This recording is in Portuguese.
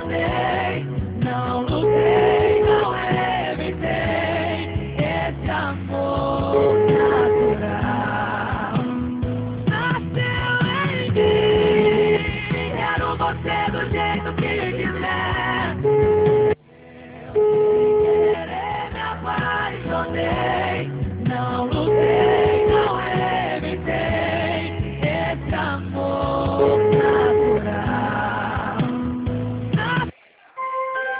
abandonei, não lutei, não evitei esse amor natural. Nasceu em mim, quero você do jeito que